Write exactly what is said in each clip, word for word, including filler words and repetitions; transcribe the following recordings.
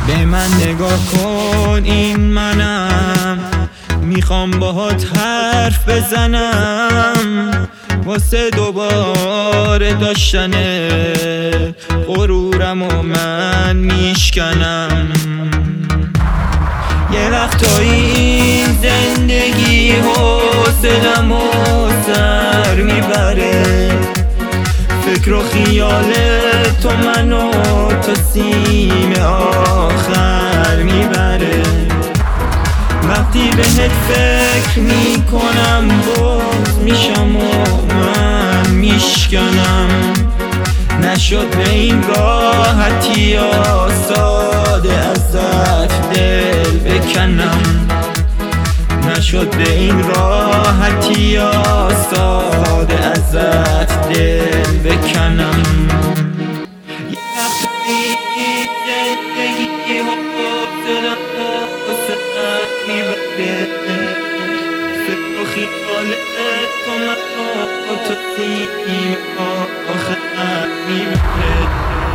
به من نگاه کن، این منم، میخوام باهات حرف بزنم واسه دوباره داشتن غرورم و من میشکنم. یه وقتایی این زندگی حوصلم و سر میبره، فکر و خیال تو منو تا سیم آخر میبره. وقتی بهت فکر میکنم باز میشم و من میشکنم. نشد به این راحتی یا ساده ازت دل بکنم، نشد به این راحتی یا ساده ازت دل بکنم. یه وقتی زندگی حوصلم حوصلم میبره، فکر و خیال تو منو تا سیم آخر میبره.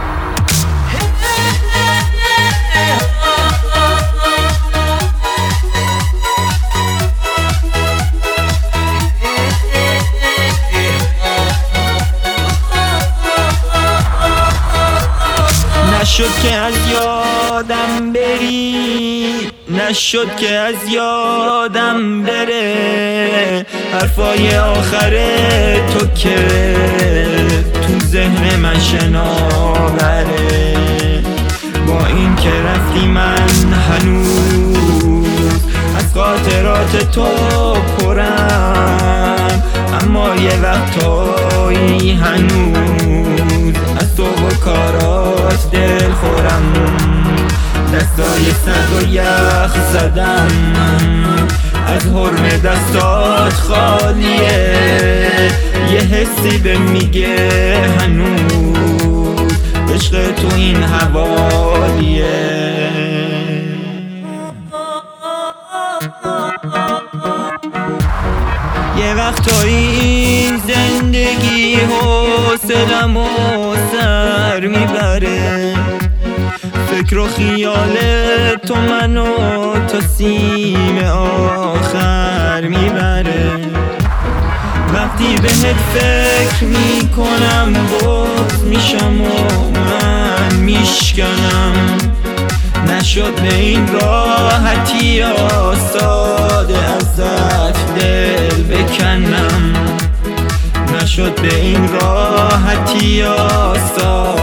نشد که از یادم بری، نشد که از یادم بره حرفای آخر تو که تو ذهن من شناوره. با این که رفتی من هنوز از خاطرات تو پرم، اما یه وقتایی هنوز از تو و کارات دل خورم. دستای سرد و یخ زدم، از حرم دستات خالیه. یه حسی به میگه هنوز عشق تو این حوالیه. یه وقتایی این زندگی حوصلم و سر میبره، فکر و خیال تو منو تا سیم آخر میبره. وقتی بهت فکر میکنم باز میشم و من میشکنم. نشد به این راحتی یا ساده ازت دل بکنم، نشد به این راحتی یا ساده